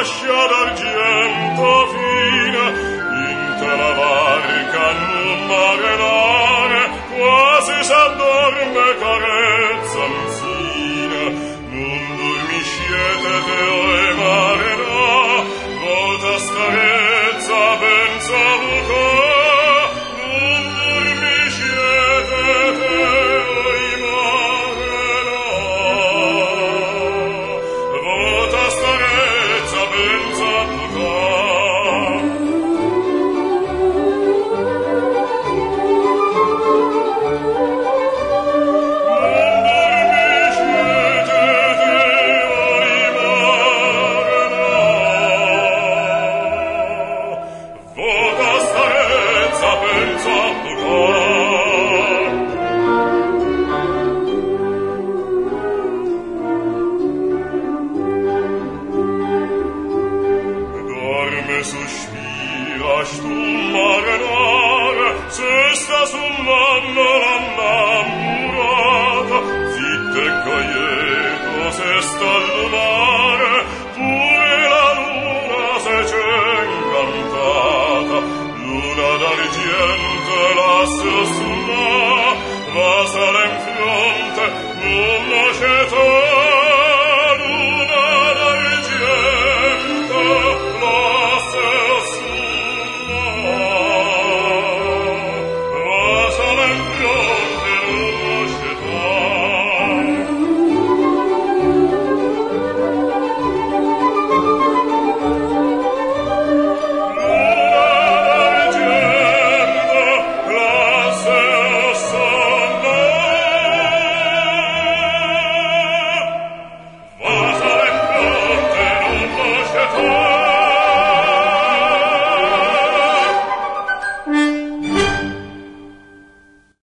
fascia d'argento fina, in te la barca non marinare, quasi s'addorme carezza anzina, non dormi sciete te oi marina, volta starezza pensa buca, non dormi sciete te oi marina, volta starezza pensa buca. Sale in fronte,